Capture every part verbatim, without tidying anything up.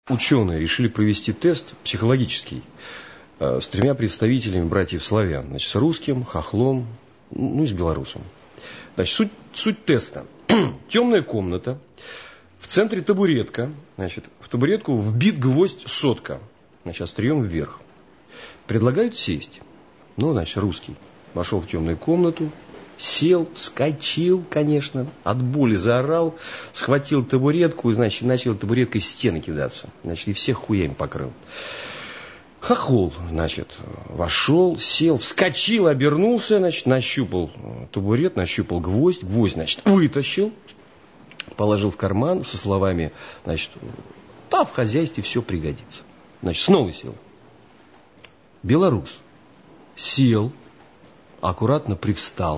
Ученые решили провести тест психологический э, с тремя представителями братьев-славян. Значит, с русским, хохлом, ну и с белорусом. Значит, суть, суть теста. Темная комната, в центре табуретка. Значит, в табуретку вбит гвоздь сотка, значит, острием вверх. Предлагают сесть. Ну, значит, русский вошел в темную комнату, сел, вскочил, конечно, от боли заорал, схватил табуретку и, значит, начал табуреткой стены кидаться. Значит, и всех хуями покрыл. Хохол, значит, вошел, сел, вскочил, обернулся, значит, нащупал табурет, нащупал гвоздь, гвоздь, значит, вытащил, положил в карман со словами, значит, да, в хозяйстве все пригодится. Значит, снова сел. Белорус сел, аккуратно привстал,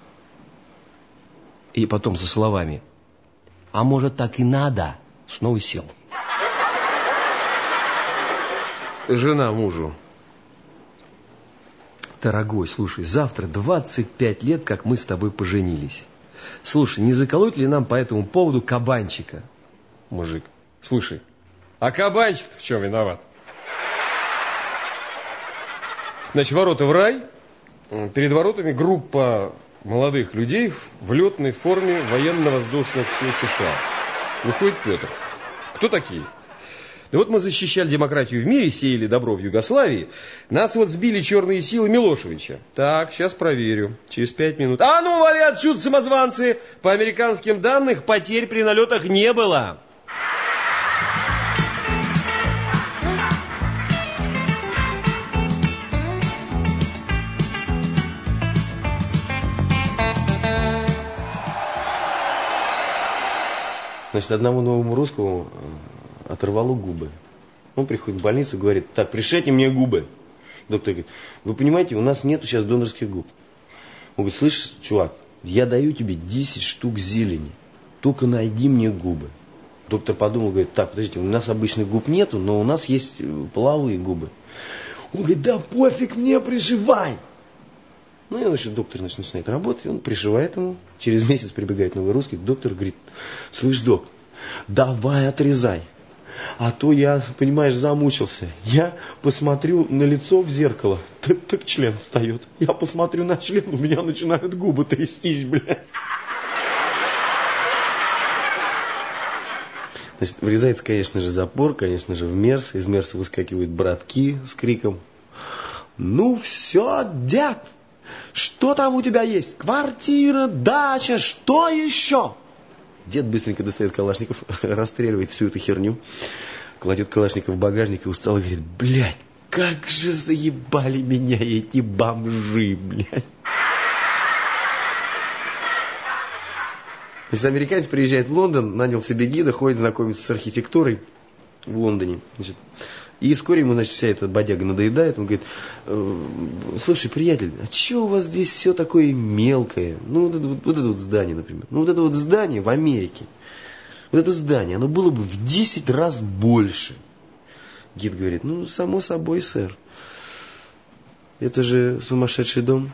и потом со словами, а может так и надо, снова сел. Жена мужу: дорогой, слушай, завтра двадцать пять лет, как мы с тобой поженились. Слушай, не заколоть ли нам по этому поводу кабанчика? Мужик: слушай, а кабанчик-то в чем виноват? Значит, ворота в рай. Перед воротами группа молодых людей в летной форме военно-воздушных сил США. Выходит Петр. Кто такие? Да вот мы защищали демократию в мире, сеяли добро в Югославии. Нас вот сбили черные силы Милошевича. Так, сейчас проверю. Через пять минут. А ну, вали отсюда, самозванцы! По американским данным, потерь при налетах не было. Значит, одному новому русскому оторвало губы. Он приходит в больницу и говорит: так, пришейте мне губы. Доктор говорит: вы понимаете, у нас нету сейчас донорских губ. Он говорит: слышь, чувак, я даю тебе десять штук зелени, только найди мне губы. Доктор подумал, говорит: так, подождите, у нас обычных губ нету, но у нас есть половые губы. Он говорит: да пофиг мне, пришивай. Ну, и, значит, доктор, значит, начинает работать, он пришивает ему. Через месяц прибегает новый русский, доктор говорит: слышь, док, давай отрезай. А то я, понимаешь, замучился. Я посмотрю на лицо в зеркало, так, так член встает. Я посмотрю на член, у меня начинают губы трястись, блядь. Значит, врезается, конечно же, запор, конечно же, в мерз. Из мерса выскакивают братки с криком: ну все, дед! Что там у тебя есть? Квартира, дача, что еще? Дед быстренько достает калашников, расстреливает всю эту херню, кладет калашников в багажник и устало говорит: блядь, как же заебали меня эти бомжи, блядь. Значит, американец приезжает в Лондон, нанял себе гида, ходит знакомиться с архитектурой в Лондоне. Значит, и вскоре ему, значит, вся эта бодяга надоедает. Он говорит: слушай, приятель, а что у вас здесь все такое мелкое? Ну, вот это вот, вот это вот здание, например. Ну, вот это вот здание в Америке. Вот это здание, оно было бы в десять раз больше. Гид говорит: ну, само собой, сэр. Это же сумасшедший дом.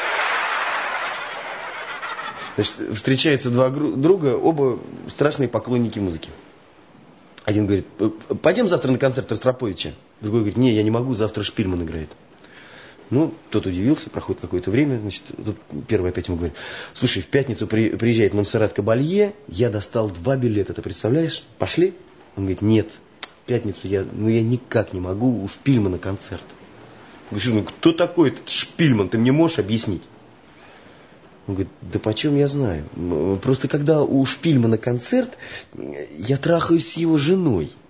Значит, встречаются два друга, оба страшные поклонники музыки. Один говорит: пойдем завтра на концерт Ростроповича. Другой говорит: не, я не могу, завтра Шпильман играет. Ну, тот удивился, проходит какое-то время. Значит, тут первый опять ему говорит: слушай, в пятницу при, приезжает Монсеррат Кабалье, я достал два билета, ты представляешь? Пошли? Он говорит: нет, в пятницу я, ну, я никак не могу, у Шпильмана концерт. Я говорю: ну, кто такой этот Шпильман, ты мне можешь объяснить? Он говорит: да почем я знаю? Просто когда у Шпильмана концерт, я трахаюсь с его женой.